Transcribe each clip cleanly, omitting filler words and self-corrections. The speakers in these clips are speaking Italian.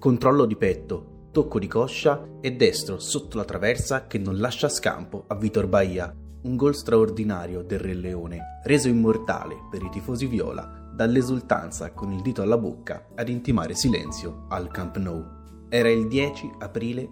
controllo di petto, tocco di coscia e destro sotto la traversa che non lascia scampo a Vitor Bahia. Un gol straordinario del Re Leone, reso immortale per i tifosi viola dall'esultanza con il dito alla bocca ad intimare silenzio al Camp Nou. Era il 10 aprile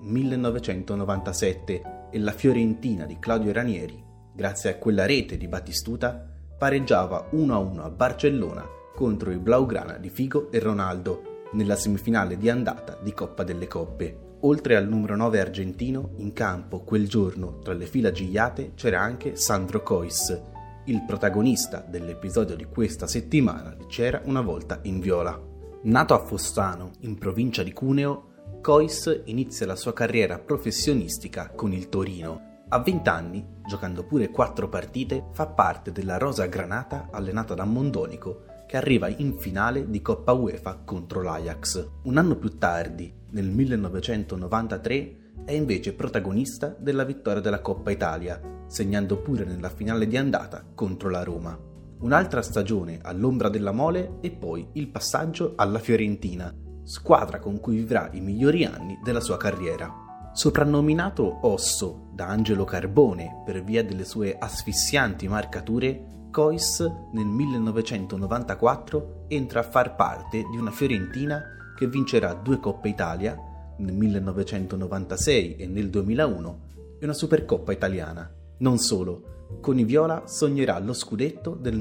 1997 e la Fiorentina di Claudio Ranieri, grazie a quella rete di Batistuta, pareggiava 1-1 a Barcellona contro i Blaugrana di Figo e Ronaldo nella semifinale di andata di Coppa delle Coppe. Oltre al numero 9 argentino, in campo quel giorno tra le fila gigliate c'era anche Sandro Cois, il protagonista dell'episodio di questa settimana di C'era una volta in Viola. Nato a Fossano, in provincia di Cuneo, Cois inizia la sua carriera professionistica con il Torino. A 20 anni, giocando pure 4 partite, fa parte della rosa granata allenata da Mondonico, che arriva in finale di Coppa UEFA contro l'Ajax. Un anno più tardi, nel 1993, è invece protagonista della vittoria della Coppa Italia, segnando pure nella finale di andata contro la Roma. Un'altra stagione all'ombra della Mole e poi il passaggio alla Fiorentina, squadra con cui vivrà i migliori anni della sua carriera. Soprannominato Osso da Angelo Carbone per via delle sue asfissianti marcature, Cois nel 1994 entra a far parte di una Fiorentina che vincerà 2 Coppe Italia nel 1996 e nel 2001 e una Supercoppa italiana. Non solo, con i viola sognerà lo scudetto del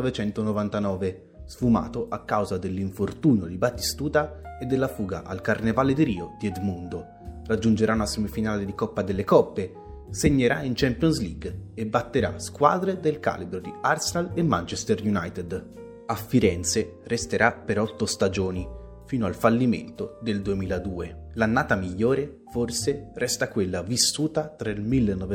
1999, sfumato a causa dell'infortunio di Batistuta e della fuga al Carnevale di Rio di Edmundo. Raggiungerà una semifinale di Coppa delle Coppe, segnerà in Champions League e batterà squadre del calibro di Arsenal e Manchester United. A Firenze resterà per 8 stagioni, fino al fallimento del 2002. L'annata migliore, forse, resta quella vissuta tra il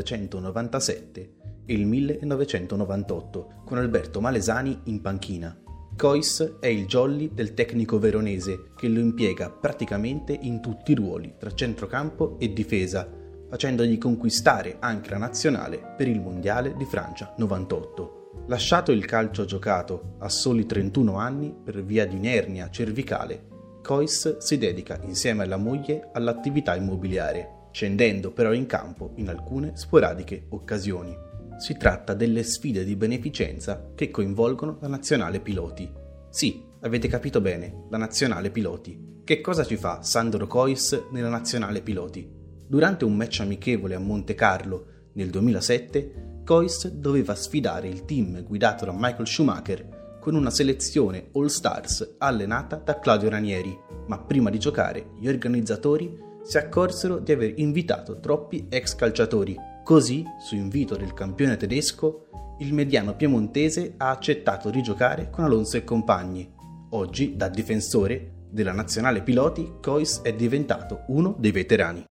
1997 e il 1998, con Alberto Malesani in panchina. Cois è il jolly del tecnico veronese, che lo impiega praticamente in tutti i ruoli tra centrocampo e difesa, facendogli conquistare anche la nazionale per il Mondiale di Francia 98. Lasciato il calcio giocato a soli 31 anni per via di un'ernia cervicale, Cois si dedica insieme alla moglie all'attività immobiliare, scendendo però in campo in alcune sporadiche occasioni. Si tratta delle sfide di beneficenza che coinvolgono la nazionale piloti. Sì, avete capito bene, la nazionale piloti. Che cosa ci fa Sandro Cois nella nazionale piloti? Durante un match amichevole a Monte Carlo nel 2007, Cois doveva sfidare il team guidato da Michael Schumacher con una selezione All-Stars allenata da Claudio Ranieri, ma prima di giocare gli organizzatori si accorsero di aver invitato troppi ex calciatori. Così, su invito del campione tedesco, il mediano piemontese ha accettato di giocare con Alonso e compagni. Oggi, da difensore della nazionale piloti, Cois è diventato uno dei veterani.